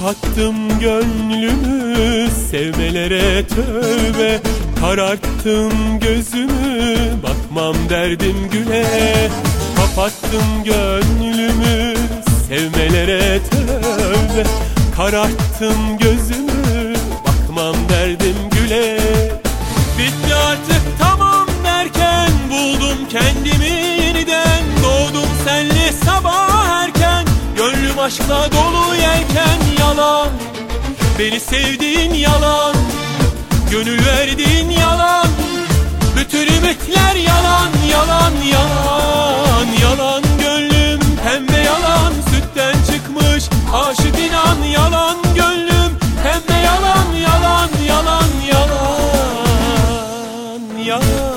Kapattım gönlümü sevmelere tövbe, kararttım gözümü bakmam derdim güle. Kapattım gönlümü sevmelere tövbe, kararttım gözümü bakmam derdim güle. Bitti artık tamam derken buldum kendimi yeniden, doğdum senle sabah erken, gönlüm aşkla dolu yelken. Yalan, beni sevdiğin yalan, gönül verdiğin yalan, bütün ümitler yalan, yalan, yalan, yalan. Gönlüm pembe yalan, sütten çıkmış aşık inan, yalan. Gönlüm pembe yalan, yalan, yalan, yalan, yalan.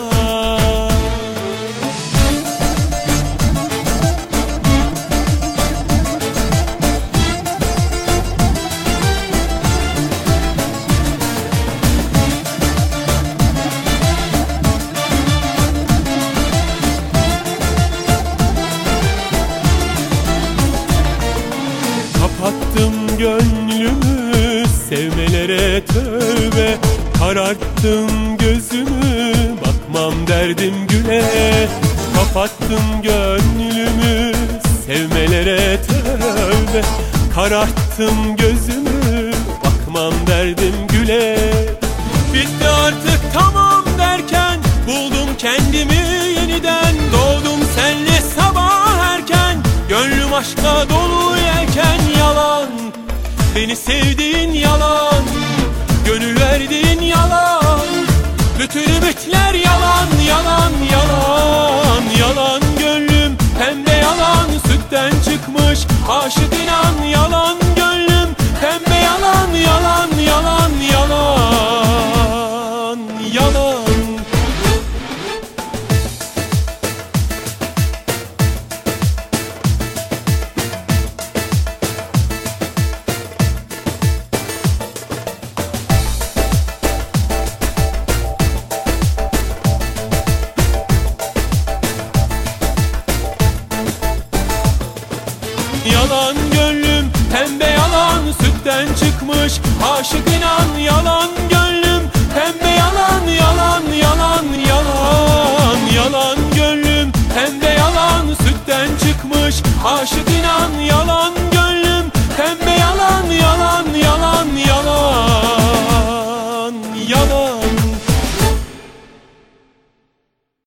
Kapattım gönlümü sevmelere tövbe, kararttım gözümü bakmam derdim güle. Kapattım gönlümü sevmelere tövbe, kararttım gözümü bakmam derdim güle. Bitti artık tamam derken buldum kendimi yeniden, doğdum senle sabah erken, gönlüm aşkla dolu yelken. Yalan, beni sevdiğin yalan, gönül verdiğin yalan, bütün ümitler yalan, yalan, yalan, yalan. Gönlüm pembe yalan, sütten çıkmış aşık inan, yalan. Gönlüm pembe yalan, yalan, yalan, yalan, yalan. Yalan, gönlüm pembe yalan, sütten çıkmış aşık inan, yalan. Gönlüm pembe yalan, yalan, yalan, yalan, yalan. Gönlüm pembe yalan, sütten çıkmış aşık